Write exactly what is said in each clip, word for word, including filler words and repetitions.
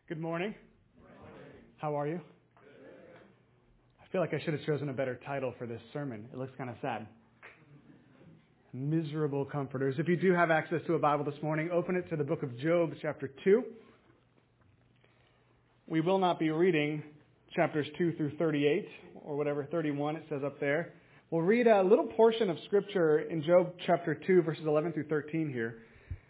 Good morning. How are you? I feel like I should have chosen a better title for this sermon. It looks kind of sad. Miserable comforters. If you do have access to a Bible this morning, open it to the book of Job, chapter two. We will not be reading chapters two through thirty-eight, or whatever, thirty-one it says up there. We'll read a little portion of Scripture in Job chapter two, verses eleven through thirteen here,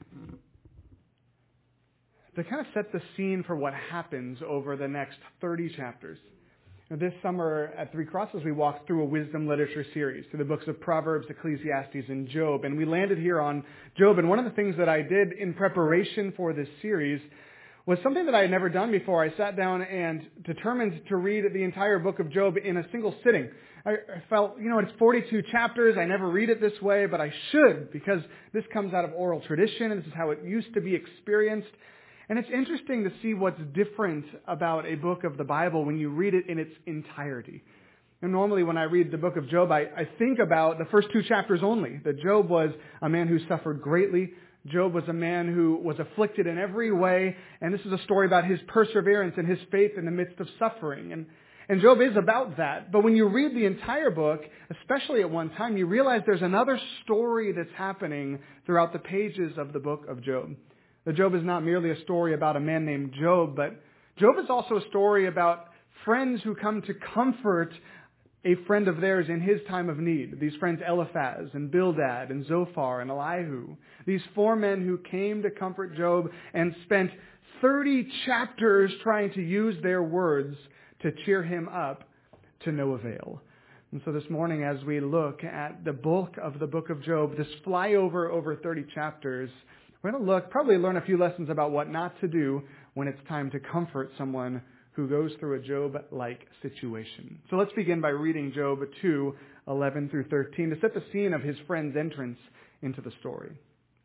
to kind of set the scene for what happens over the next thirty chapters. Now, this summer at Three Crosses, we walked through a wisdom literature series through the books of Proverbs, Ecclesiastes, and Job. And we landed here on Job. And one of the things that I did in preparation for this series was something that I had never done before. I sat down and determined to read the entire book of Job in a single sitting. I, I felt, you know, it's forty-two chapters. I never read it this way, but I should, because this comes out of oral tradition, and this is how it used to be experienced. And it's interesting to see what's different about a book of the Bible when you read it in its entirety. And normally when I read the book of Job, I, I think about the first two chapters only. That Job was a man who suffered greatly. Job was a man who was afflicted in every way. And this is a story about his perseverance and his faith in the midst of suffering. And, and Job is about that. But when you read the entire book, especially at one time, you realize there's another story that's happening throughout the pages of the book of Job. That Job is not merely a story about a man named Job, but Job is also a story about friends who come to comfort a friend of theirs in his time of need. These friends Eliphaz and Bildad and Zophar and Elihu. These four men who came to comfort Job and spent thirty chapters trying to use their words to cheer him up to no avail. And so this morning, as we look at the bulk of the book of Job, this flyover over thirty chapters, we're going to look, probably learn a few lessons about what not to do when it's time to comfort someone who goes through a Job-like situation. So let's begin by reading Job two, eleven through thirteen to set the scene of his friend's entrance into the story.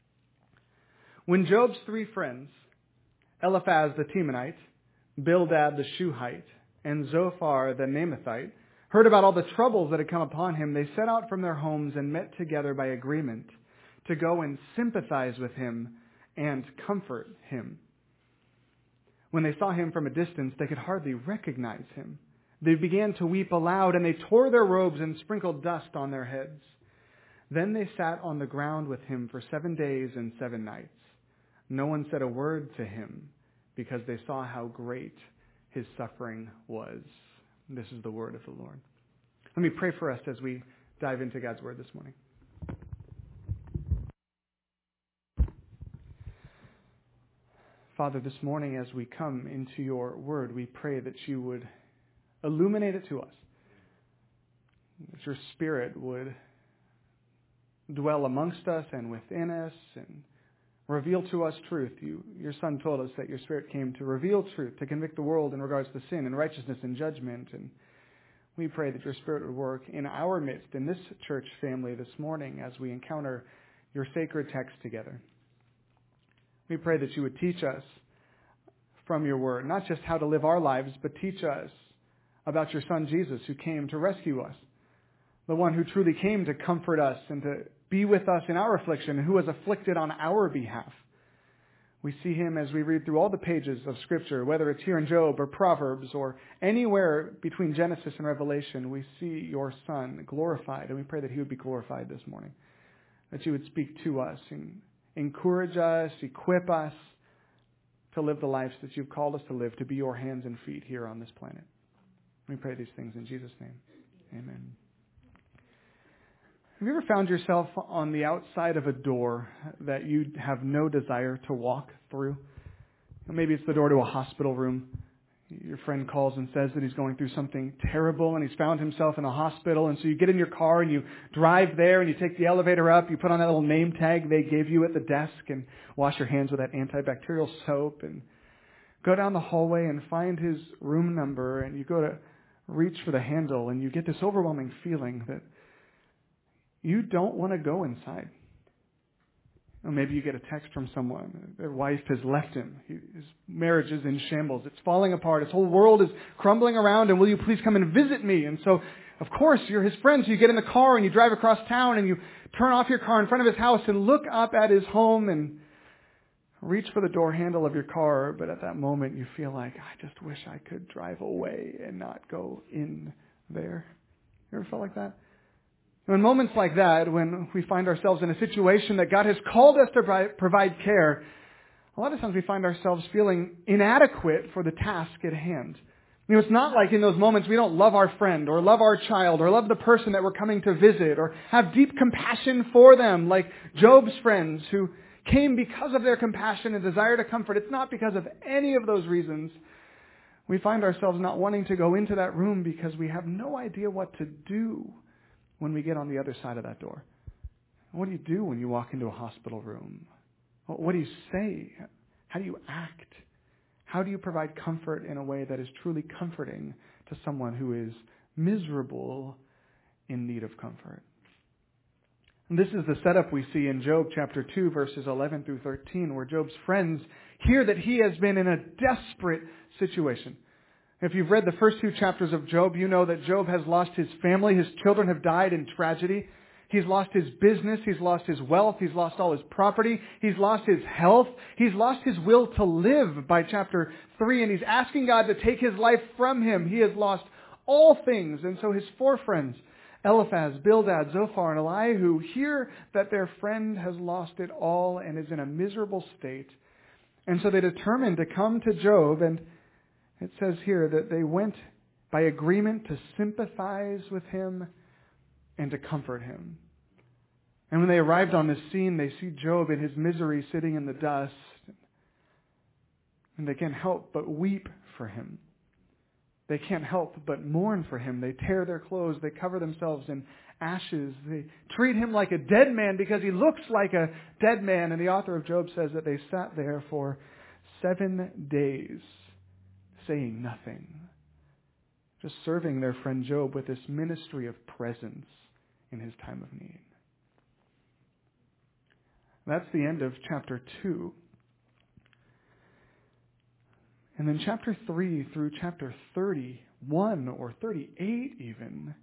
When Job's three friends, Eliphaz the Temanite, Bildad the Shuhite, and Zophar the Naamathite, heard about all the troubles that had come upon him, they set out from their homes and met together by agreement to go and sympathize with him and comfort him. When they saw him from a distance, they could hardly recognize him. They began to weep aloud, and they tore their robes and sprinkled dust on their heads. Then they sat on the ground with him for seven days and seven nights. No one said a word to him, because they saw how great his suffering was. This is the word of the Lord. Let me pray for us as we dive into God's word this morning. Father, this morning as we come into your word, we pray that you would illuminate it to us, that your Spirit would dwell amongst us and within us and reveal to us truth. You, your Son told us that your Spirit came to reveal truth, to convict the world in regards to sin and righteousness and judgment. And we pray that your Spirit would work in our midst, in this church family this morning as we encounter your sacred text together. We pray that you would teach us from your word, not just how to live our lives, but teach us about your Son Jesus, who came to rescue us, the one who truly came to comfort us and to be with us in our affliction, and who was afflicted on our behalf. We see him as we read through all the pages of Scripture, whether it's here in Job or Proverbs or anywhere between Genesis and Revelation. We see your Son glorified, and we pray that he would be glorified this morning, that you would speak to us and encourage us, equip us to live the lives that you've called us to live, to be your hands and feet here on this planet. We pray these things in Jesus' name. Amen. Have you ever found yourself on the outside of a door that you have no desire to walk through? Maybe it's the door to a hospital room. Your friend calls and says that he's going through something terrible and he's found himself in a hospital. And so you get in your car and you drive there and you take the elevator up. You put on that little name tag they gave you at the desk and wash your hands with that antibacterial soap and go down the hallway and find his room number. And you go to reach for the handle and you get this overwhelming feeling that you don't want to go inside. Or maybe you get a text from someone. Their wife has left him. His marriage is in shambles. It's falling apart. His whole world is crumbling around. And will you please come and visit me? And so, of course, you're his friend. So you get in the car and you drive across town and you turn off your car in front of his house and look up at his home. And reach for the door handle of your car, but at that moment you feel like, I just wish I could drive away and not go in there. You ever felt like that? In moments like that, when we find ourselves in a situation that God has called us to provide care, a lot of times we find ourselves feeling inadequate for the task at hand. You know, it's not like in those moments we don't love our friend or love our child or love the person that we're coming to visit or have deep compassion for them, like Job's friends who came because of their compassion and desire to comfort. It's not because of any of those reasons. We find ourselves not wanting to go into that room because we have no idea what to do when we get on the other side of that door. What do you do when you walk into a hospital room? What do you say? How do you act? How do you provide comfort in a way that is truly comforting to someone who is miserable in need of comfort? And this is the setup we see in Job chapter two, verses eleven through thirteen, where Job's friends hear that he has been in a desperate situation. If you've read the first two chapters of Job, you know that Job has lost his family. His children have died in tragedy. He's lost his business. He's lost his wealth. He's lost all his property. He's lost his health. He's lost his will to live by chapter three, and he's asking God to take his life from him. He has lost all things. And so his four friends, Eliphaz, Bildad, Zophar, and Elihu, hear that their friend has lost it all and is in a miserable state. And so they determined to come to Job, and it says here that they went by agreement to sympathize with him and to comfort him. And when they arrived on this scene, they see Job in his misery sitting in the dust. And they can't help but weep for him. They can't help but mourn for him. They tear their clothes. They cover themselves in ashes. They treat him like a dead man because he looks like a dead man. And the author of Job says that they sat there for seven days saying nothing, just serving their friend Job with this ministry of presence in his time of need. That's the end of chapter two. And then chapter three through chapter thirty-one or thirty-eight even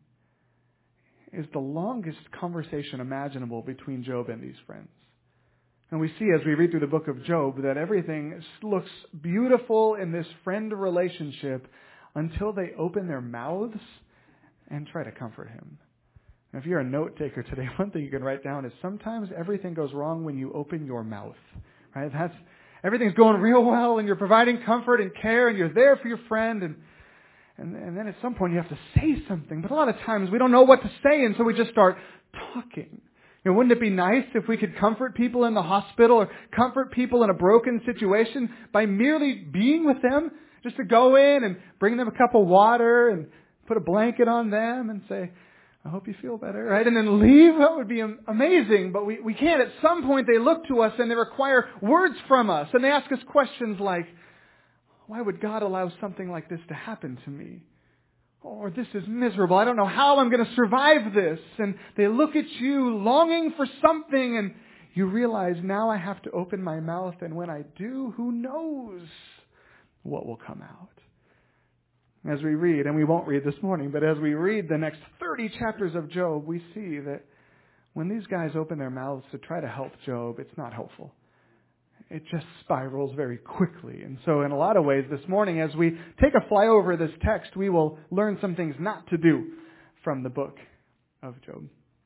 is the longest conversation imaginable between Job and these friends. And we see as we read through the book of Job that everything looks beautiful in this friend relationship until they open their mouths and try to comfort him. And if you're a note taker today, one thing you can write down is sometimes everything goes wrong when you open your mouth. Right? That's everything's going real well and you're providing comfort and care and you're there for your friend and and, and then at some point you have to say something. But a lot of times we don't know what to say, and so we just start talking. You know, wouldn't it be nice if we could comfort people in the hospital or comfort people in a broken situation by merely being with them? Just to go in and bring them a cup of water and put a blanket on them and say, I hope you feel better, right? And then leave? That would be amazing, but we, we can't. At some point they look to us and they require words from us. And they ask us questions like, why would God allow something like this to happen to me? Or this is miserable. I don't know how I'm going to survive this. And they look at you longing for something and you realize now I have to open my mouth. And when I do, who knows what will come out? As we read, and we won't read this morning, but as we read the next thirty chapters of Job, we see that when these guys open their mouths to try to help Job, it's not helpful. It just spirals very quickly. And so in a lot of ways this morning, as we take a flyover of this text, we will learn some things not to do from the book of Job.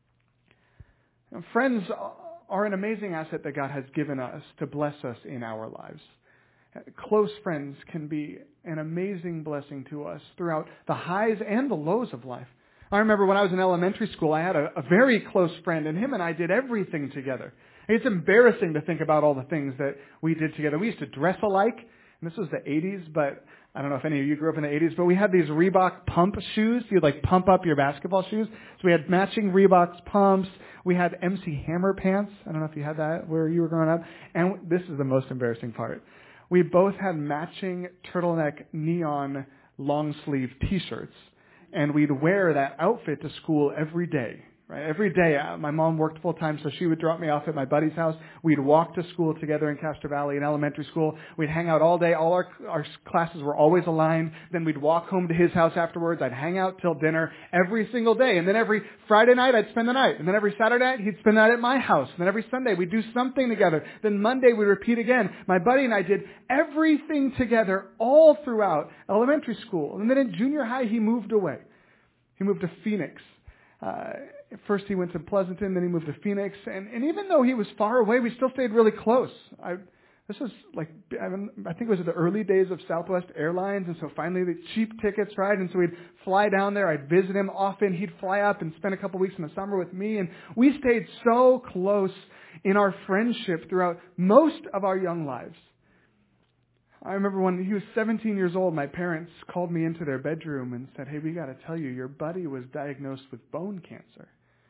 Now, friends are an amazing asset that God has given us to bless us in our lives. Close friends can be an amazing blessing to us throughout the highs and the lows of life. I remember when I was in elementary school, I had a, a very close friend, and him and I did everything together. It's embarrassing to think about all the things that we did together. We used to dress alike, and this was the eighties, but I don't know if any of you grew up in the eighties, but we had these Reebok pump shoes. You'd like pump up your basketball shoes. So we had matching Reebok pumps. We had M C Hammer pants. I don't know if you had that where you were growing up. And this is the most embarrassing part. We both had matching turtleneck neon long sleeve t-shirts, and we'd wear that outfit to school every day. Right? Every day, uh, my mom worked full time, so she would drop me off at my buddy's house. We'd walk to school together in Castro Valley in elementary school. We'd hang out all day. All our our classes were always aligned. Then we'd walk home to his house afterwards. I'd hang out till dinner every single day. And then every Friday night, I'd spend the night. And then every Saturday night, he'd spend the night at my house. And then every Sunday, we'd do something together. Then Monday, we'd repeat again. My buddy and I did everything together all throughout elementary school. And then in junior high, he moved away. He moved to Phoenix. Uh, First he went to Pleasanton, then he moved to Phoenix. And, and even though he was far away, we still stayed really close. I, this was like, I, I think it was the early days of Southwest Airlines. And so finally the cheap tickets, right? And so we'd fly down there. I'd visit him often. He'd fly up and spend a couple weeks in the summer with me. And we stayed so close in our friendship throughout most of our young lives. I remember when he was seventeen years old, my parents called me into their bedroom and said, "Hey, we got to tell you, your buddy was diagnosed with bone cancer."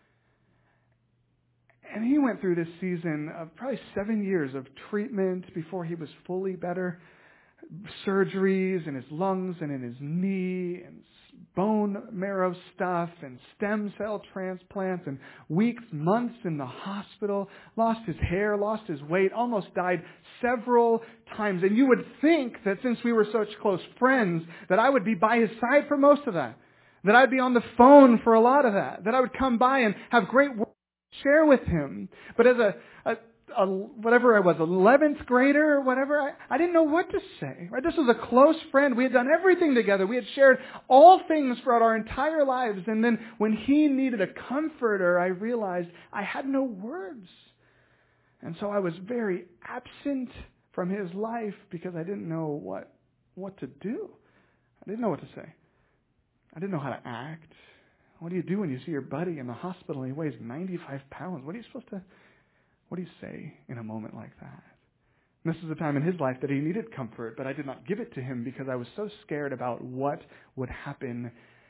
And he went through this season of probably seven years of treatment before he was fully better. Surgeries in his lungs and in his knee and bone marrow stuff and stem cell transplants and weeks, months in the hospital, lost his hair, lost his weight, almost died several times. And you would think that since we were such close friends that I would be by his side for most of that, that I'd be on the phone for a lot of that, that I would come by and have great words to share with him. But as a, a A, whatever I was, eleventh grader or whatever, I, I didn't know what to say. Right? This was a close friend. We had done everything together. We had shared all things throughout our entire lives. And then when he needed a comforter, I realized I had no words. And so I was very absent from his life because I didn't know what what to do. I didn't know what to say. I didn't know how to act. What do you do when you see your buddy in the hospital and he weighs ninety-five pounds? What are you supposed to What do you say in a moment like that? And this is a time in his life that he needed comfort, but I did not give it to him because I was so scared about what would happen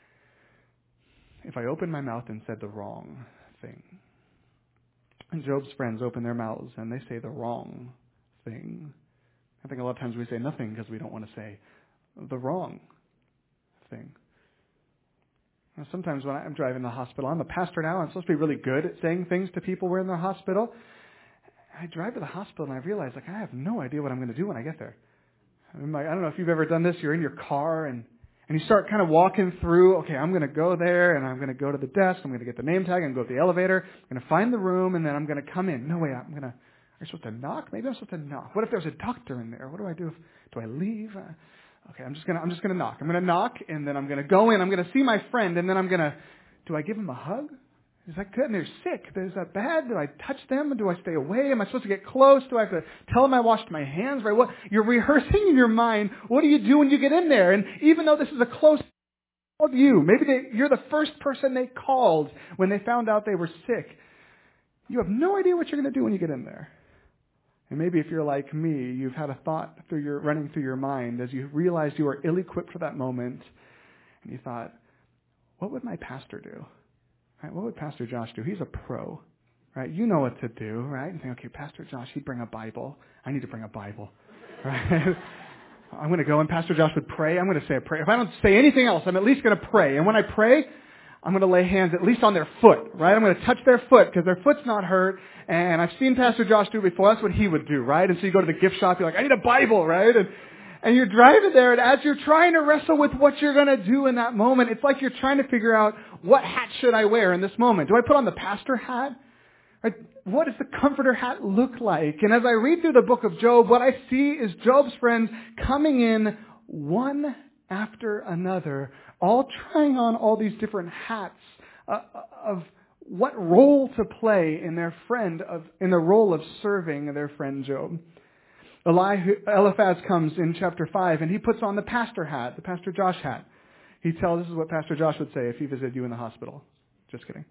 if I opened my mouth and said the wrong thing. And Job's friends open their mouths and they say the wrong thing. I think a lot of times we say nothing because we don't want to say the wrong thing. Now, sometimes when I'm driving to the hospital, I'm a pastor now. I'm supposed to be really good at saying things to people who are in the hospital. I drive to the hospital and I realize, like, I have no idea what I'm going to do when I get there. I mean, like, I don't know if you've ever done this. You're in your car and, and you start kind of walking through, okay, I'm going to go there and I'm going to go to the desk. I'm going to get the name tag. I'm going to go to the elevator. I'm going to find the room and then I'm going to come in. No way, I'm going to, are you supposed to knock? Maybe I'm supposed to knock. What if there's a doctor in there? What do I do? If, do I leave? Uh, okay, I'm just going to, I'm just going to knock. I'm going to knock and then I'm going to go in. I'm going to see my friend and then I'm going to, do I give him a hug? Is that good? And they're sick. Is that bad? Do I touch them? Do I stay away? Am I supposed to get close? Do I have to tell them I washed my hands? Right? What you're rehearsing in your mind. What do you do when you get in there? And even though this is a close call to you, maybe they, you're the first person they called when they found out they were sick. You have no idea what you're going to do when you get in there. And maybe if you're like me, you've had a thought through your running through your mind as you realized you were ill-equipped for that moment, and you thought, "What would my pastor do? Right? What would Pastor Josh do? He's a pro, right? You know what to do, right?" And think, "Okay, Pastor Josh, he'd bring a Bible. I need to bring a Bible, right? I'm going to go and Pastor Josh would pray. I'm going to say a prayer. If I don't say anything else, I'm at least going to pray. And when I pray, I'm going to lay hands at least on their foot, right? I'm going to touch their foot because their foot's not hurt. And I've seen Pastor Josh do it before. That's what he would do, right? And so you go to the gift shop. You're like, I need a Bible, right? And, and you're driving there. And as you're trying to wrestle with what you're going to do in that moment, it's like you're trying to figure out, what hat should I wear in this moment? Do I put on the pastor hat? Right? What does the comforter hat look like? And as I read through the book of Job, what I see is Job's friends coming in one after another, all trying on all these different hats uh, of what role to play in their friend of in the role of serving their friend Job. Eliphaz comes in chapter five and he puts on the pastor hat, the Pastor Josh hat. He tells, this is what Pastor Josh would say if he visited you in the hospital. Just kidding.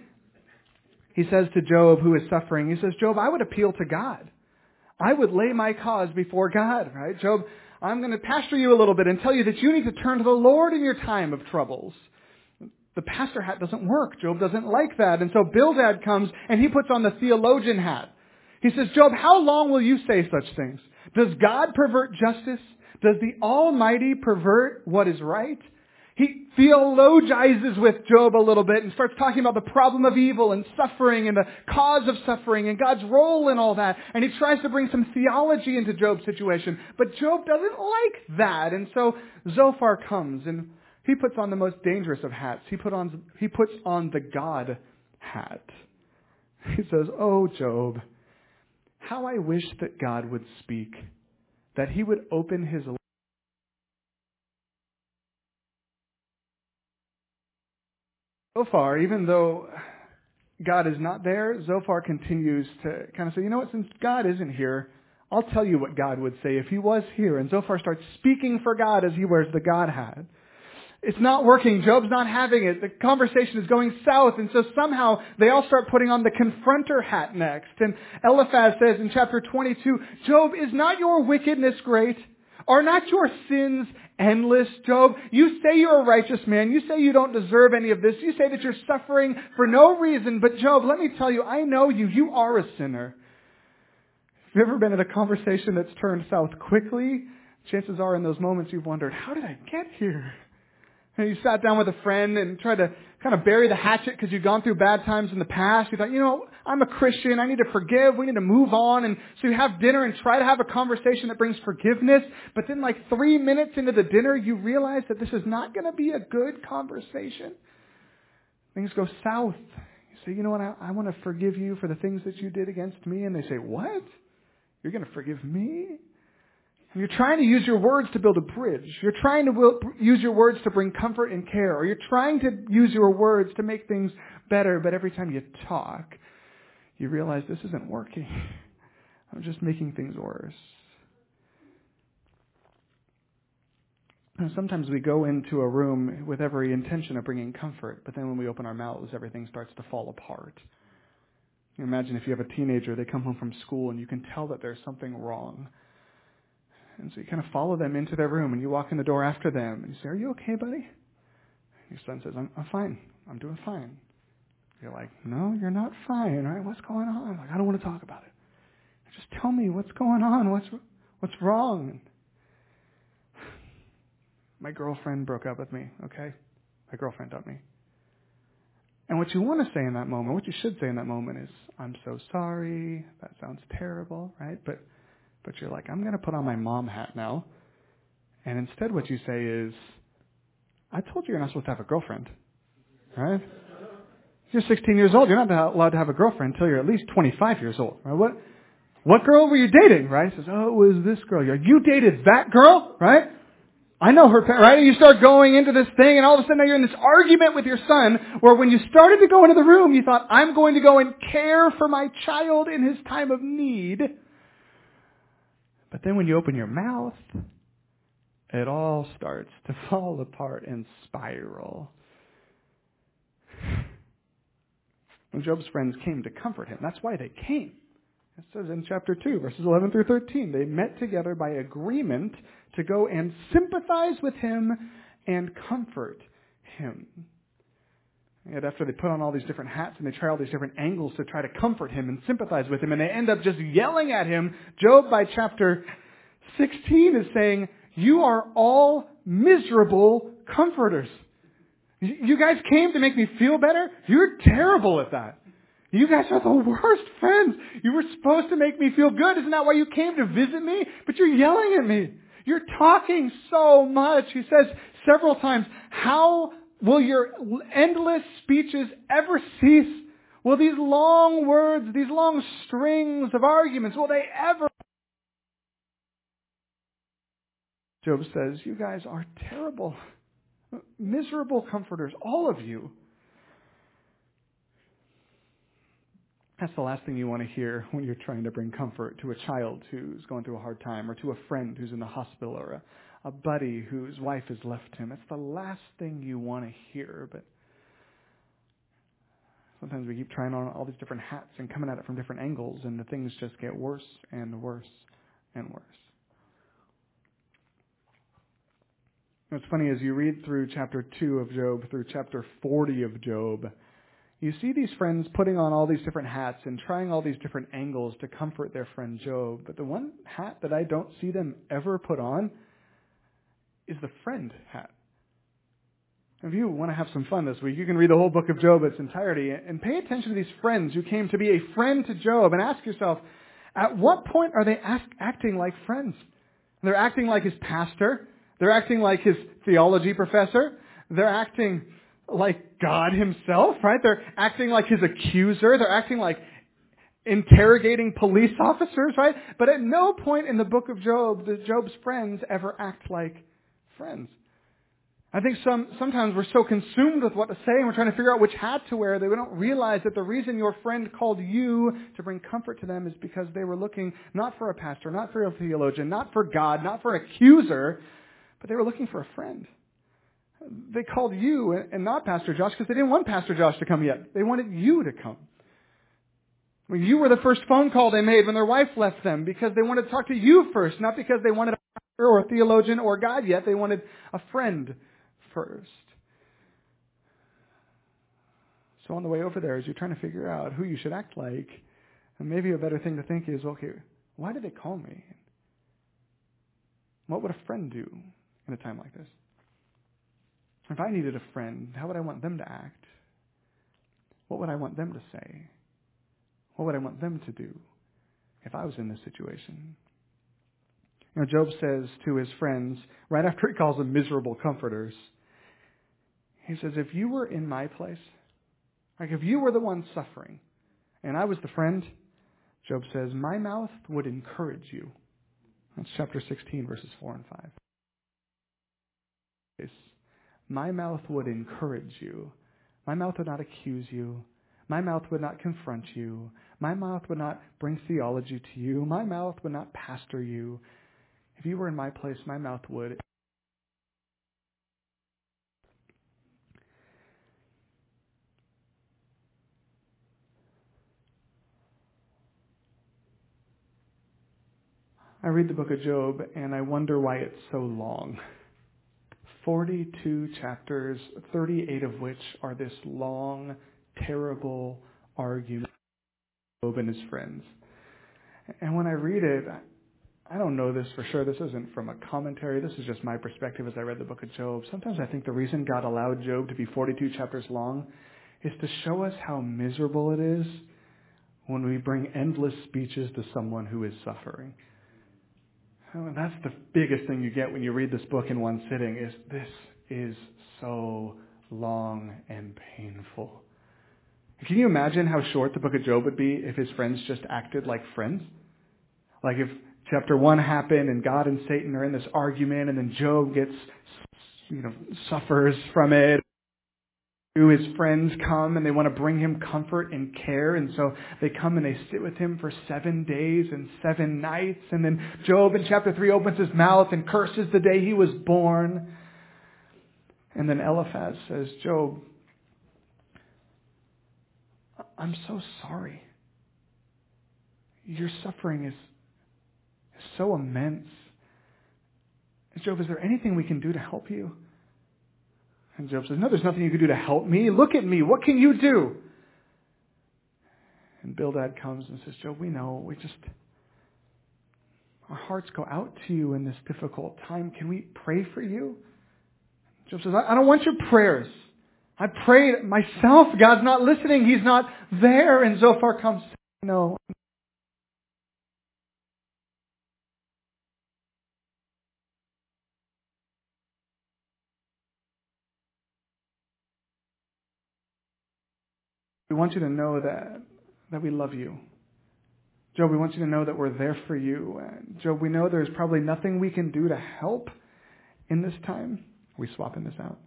He says to Job, who is suffering, he says, Job, I would appeal to God. I would lay my cause before God, right? Job, I'm going to pastor you a little bit and tell you that you need to turn to the Lord in your time of troubles. The pastor hat doesn't work. Job doesn't like that. And so Bildad comes and he puts on the theologian hat. He says, Job, how long will you say such things? Does God pervert justice? Does the Almighty pervert what is right? He theologizes with Job a little bit and starts talking about the problem of evil and suffering and the cause of suffering and God's role in all that. And he tries to bring some theology into Job's situation. But Job doesn't like that. And so Zophar comes and he puts on the most dangerous of hats. He put on, he puts on the God hat. He says, "Oh, Job, how I wish that God would speak, that he would open his lips." Zophar, even though God is not there, Zophar continues to kind of say, you know what, since God isn't here, I'll tell you what God would say if he was here. And Zophar starts speaking for God as he wears the God hat. It's not working. Job's not having it. The conversation is going south. And so somehow they all start putting on the confronter hat next. And Eliphaz says in chapter twenty-two, "Job, is not your wickedness great? Are not your sins endless, Job? You say you're a righteous man. You say you don't deserve any of this. You say that you're suffering for no reason. But Job, let me tell you, I know you. You are a sinner." If you've ever been in a conversation that's turned south quickly, chances are in those moments you've wondered, how did I get here? And you sat down with a friend and tried to kind of bury the hatchet because you've gone through bad times in the past. You thought, you know, I'm a Christian. I need to forgive. We need to move on. And so you have dinner and try to have a conversation that brings forgiveness. But then like three minutes into the dinner, you realize that this is not going to be a good conversation. Things go south. You say, you know what, I, I want to forgive you for the things that you did against me. And they say, what? You're going to forgive me? You're trying to use your words to build a bridge. You're trying to will, use your words to bring comfort and care. Or you're trying to use your words to make things better. But every time you talk, you realize this isn't working. I'm just making things worse. And sometimes we go into a room with every intention of bringing comfort. But then when we open our mouths, everything starts to fall apart. You imagine if you have a teenager, they come home from school and you can tell that there's something wrong. And so you kind of follow them into their room and you walk in the door after them and you say, "Are you okay, buddy?" Your son says, I'm, I'm fine. I'm doing fine. You're like, "No, you're not fine, right? What's going on?" Like, "I don't want to talk about it. Just tell me what's going on. What's, what's wrong?" My girlfriend broke up with me, okay? My girlfriend dumped me. And what you want to say in that moment, what you should say in that moment is, "I'm so sorry. That sounds terrible," right? But But you're like, "I'm going to put on my mom hat now." And instead what you say is, "I told you you're not supposed to have a girlfriend." Right? You're sixteen years old. You're not allowed to have a girlfriend until you're at least twenty-five years old. Right? What what girl were you dating? Right? He says, "Oh, it was this girl." You're like, "You dated that girl?" Right? "I know her," right? And you start going into this thing and all of a sudden now you're in this argument with your son where when you started to go into the room, you thought, "I'm going to go and care for my child in his time of need." But then when you open your mouth, it all starts to fall apart and spiral. And Job's friends came to comfort him. That's why they came. It says in chapter two, verses eleven through thirteen, they met together by agreement to go and sympathize with him and comfort him. And after they put on all these different hats and they try all these different angles to try to comfort him and sympathize with him, and they end up just yelling at him, Job by chapter sixteen is saying, "You are all miserable comforters. You guys came to make me feel better? You're terrible at that. You guys are the worst friends. You were supposed to make me feel good. Isn't that why you came to visit me? But you're yelling at me. You're talking so much." He says several times, "How will your endless speeches ever cease? Will these long words, these long strings of arguments, will they ever?" Job says, "You guys are terrible, miserable comforters, all of you." That's the last thing you want to hear when you're trying to bring comfort to a child who's going through a hard time, or to a friend who's in the hospital, or a, a buddy whose wife has left him. It's the last thing you want to hear, but sometimes we keep trying on all these different hats and coming at it from different angles, and the things just get worse and worse and worse. What's funny is you read through chapter two of Job, through chapter forty of Job, you see these friends putting on all these different hats and trying all these different angles to comfort their friend Job. But the one hat that I don't see them ever put on is the friend hat. If you want to have some fun this week, you can read the whole book of Job in its entirety and pay attention to these friends who came to be a friend to Job and ask yourself, at what point are they ask, acting like friends? They're acting like his pastor. They're acting like his theology professor. They're acting like God himself, right? They're acting like his accuser. They're acting like interrogating police officers, right? But at no point in the book of Job does Job's friends ever act like friends. I think some sometimes we're so consumed with what to say and we're trying to figure out which hat to wear that we don't realize that the reason your friend called you to bring comfort to them is because they were looking not for a pastor, not for a theologian, not for God, not for an accuser, but they were looking for a friend. They called you and not Pastor Josh because they didn't want Pastor Josh to come yet. They wanted you to come. Well, you were the first phone call they made when their wife left them because they wanted to talk to you first, not because they wanted a pastor or a theologian or God yet. They wanted a friend first. So on the way over there, as you're trying to figure out who you should act like, and maybe a better thing to think is, okay, why did they call me? What would a friend do in a time like this? If I needed a friend, how would I want them to act? What would I want them to say? What would I want them to do if I was in this situation? You know, Job says to his friends, right after he calls them miserable comforters, he says, if you were in my place, like if you were the one suffering, and I was the friend, Job says, my mouth would encourage you. That's chapter sixteen, verses four and five. My mouth would encourage you. My mouth would not accuse you. My mouth would not confront you. My mouth would not bring theology to you. My mouth would not pastor you. If you were in my place, my mouth would. I read the book of Job and I wonder why it's so long. forty-two chapters, thirty-eight of which are this long, terrible argument of Job and his friends. And when I read it, I don't know this for sure. This isn't from a commentary. This is just my perspective as I read the book of Job. Sometimes I think the reason God allowed Job to be forty-two chapters long is to show us how miserable it is when we bring endless speeches to someone who is suffering. And that's the biggest thing you get when you read this book in one sitting is this is so long and painful. Can you imagine how short the book of Job would be if his friends just acted like friends? Like if chapter one happened and God and Satan are in this argument and then Job gets, you know, suffers from it. His friends come and they want to bring him comfort and care, and so they come and they sit with him for seven days and seven nights, and then Job in chapter three opens his mouth and curses the day he was born. And then Eliphaz says, Job, I'm so sorry. Your suffering is, is so immense. Job, is there anything we can do to help you? And Job says, no, there's nothing you can do to help me. Look at me. What can you do? And Bildad comes and says, Job, we know. We just, our hearts go out to you in this difficult time. Can we pray for you? Job says, I don't want your prayers. I prayed myself. God's not listening. He's not there. And Zophar comes, no. We want you to know that, that we love you. Job, we want you to know that we're there for you. Uh, Job, we know there's probably nothing we can do to help in this time. Are we swapping this out?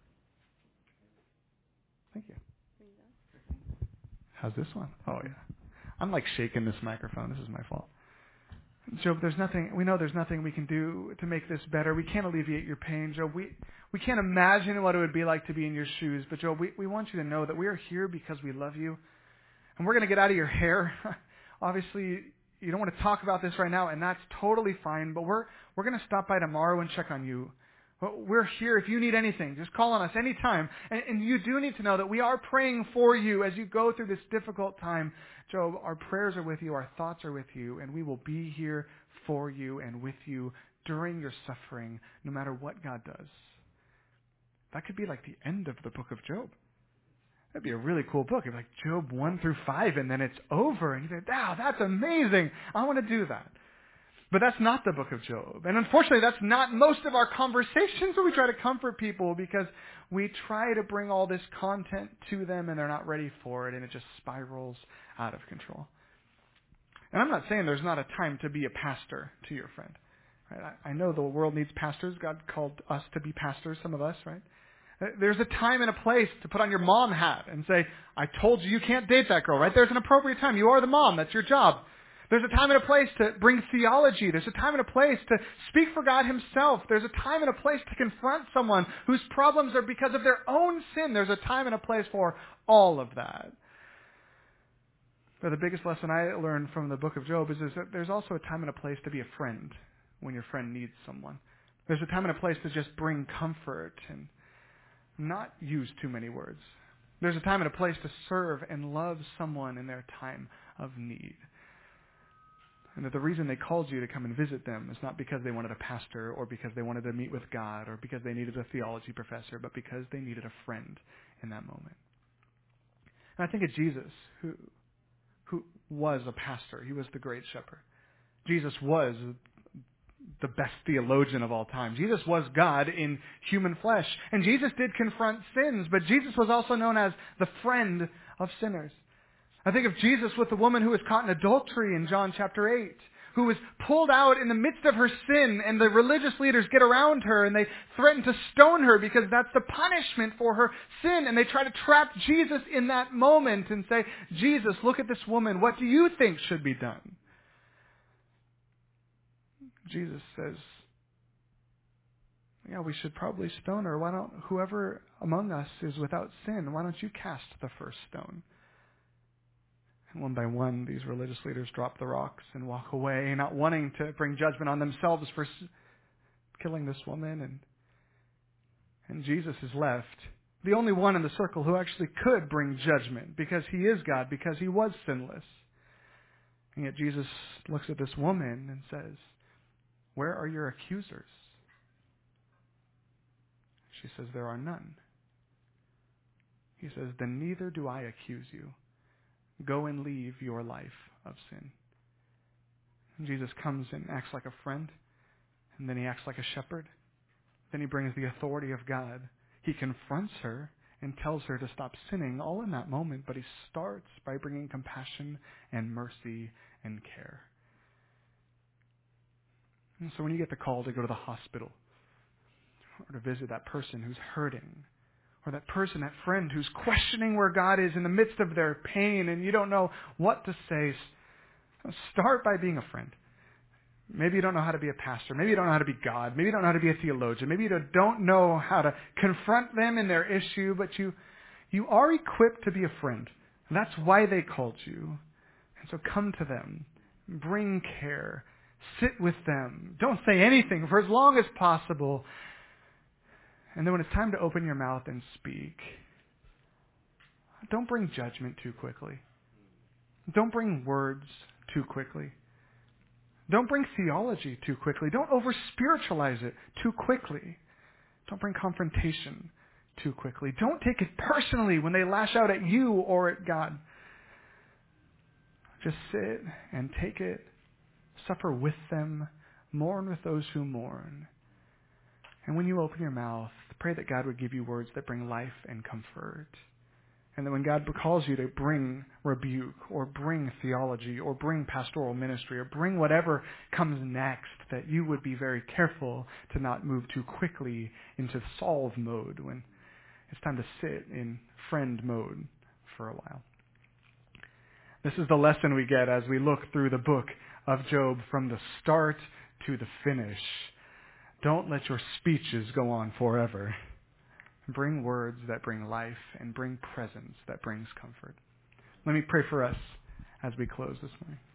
Thank you. How's this one? Oh, yeah. I'm like shaking this microphone. This is my fault. Job, there's nothing, we know there's nothing we can do to make this better. We can't alleviate your pain, Job. We we can't imagine what it would be like to be in your shoes. But Job, we, we want you to know that we are here because we love you. And we're going to get out of your hair. Obviously, you don't want to talk about this right now, and that's totally fine. But we're we're going to stop by tomorrow and check on you. We're here if you need anything. Just call on us anytime. And, and you do need to know that we are praying for you as you go through this difficult time. Job, our prayers are with you, our thoughts are with you, and we will be here for you and with you during your suffering, no matter what God does. that could be like the end of the book of Job. That'd be a really cool book. It'd be like Job one through five, and then it's over. And you think, wow, that's amazing. I want to do that. But that's not the book of Job. And unfortunately, that's not most of our conversations when we try to comfort people, because we try to bring all this content to them and they're not ready for it, and it just spirals out of control. And I'm not saying there's not a time to be a pastor to your friend. Right? I know the world needs pastors. God called us to be pastors, some of us, right? There's a time and a place to put on your mom hat and say, I told you you can't date that girl, right? There's an appropriate time. You are the mom. That's your job. There's a time and a place to bring theology. There's a time and a place to speak for God himself. There's a time and a place to confront someone whose problems are because of their own sin. There's a time and a place for all of that. But the biggest lesson I learned from the book of Job is, is that there's also a time and a place to be a friend when your friend needs someone. There's a time and a place to just bring comfort and not use too many words. There's a time and a place to serve and love someone in their time of need. And that the reason they called you to come and visit them is not because they wanted a pastor or because they wanted to meet with God or because they needed a theology professor, but because they needed a friend in that moment. And I think of Jesus, who who was a pastor. He was the great shepherd. Jesus was the best theologian of all time. Jesus was God in human flesh. And Jesus did confront sins, but Jesus was also known as the friend of sinners. I think of Jesus with the woman who was caught in adultery in John chapter eight, who was pulled out in the midst of her sin, and the religious leaders get around her and they threaten to stone her because that's the punishment for her sin. And they try to trap Jesus in that moment and say, Jesus, look at this woman. What do you think should be done? Jesus says, yeah, we should probably stone her. Why don't, whoever among us is without sin, why don't you cast the first stone? And one by one, these religious leaders drop the rocks and walk away, not wanting to bring judgment on themselves for killing this woman. And, and Jesus is left, the only one in the circle who actually could bring judgment, because he is God, because he was sinless. And yet Jesus looks at this woman and says, where are your accusers? She says, there are none. He says, then neither do I accuse you. Go and leave your life of sin. And Jesus comes and acts like a friend, and then he acts like a shepherd. Then he brings the authority of God. He confronts her and tells her to stop sinning, all in that moment, but he starts by bringing compassion and mercy and care. And so when you get the call to go to the hospital or to visit that person who's hurting, or that person, that friend who's questioning where God is in the midst of their pain and you don't know what to say, start by being a friend. Maybe you don't know how to be a pastor. Maybe you don't know how to be God. Maybe you don't know how to be a theologian. Maybe you don't know how to confront them in their issue, but you, you are equipped to be a friend. And that's why they called you. And so come to them. Bring care. Sit with them. Don't say anything for as long as possible. And then when it's time to open your mouth and speak, don't bring judgment too quickly. Don't bring words too quickly. Don't bring theology too quickly. Don't over-spiritualize it too quickly. Don't bring confrontation too quickly. Don't take it personally when they lash out at you or at God. Just sit and take it. Suffer with them. Mourn with those who mourn. And when you open your mouth, pray that God would give you words that bring life and comfort. And that when God calls you to bring rebuke or bring theology or bring pastoral ministry or bring whatever comes next, that you would be very careful to not move too quickly into solve mode when it's time to sit in friend mode for a while. This is the lesson we get as we look through the book of Job from the start to the finish. Don't let your speeches go on forever. Bring words that bring life and bring presence that brings comfort. Let me pray for us as we close this morning.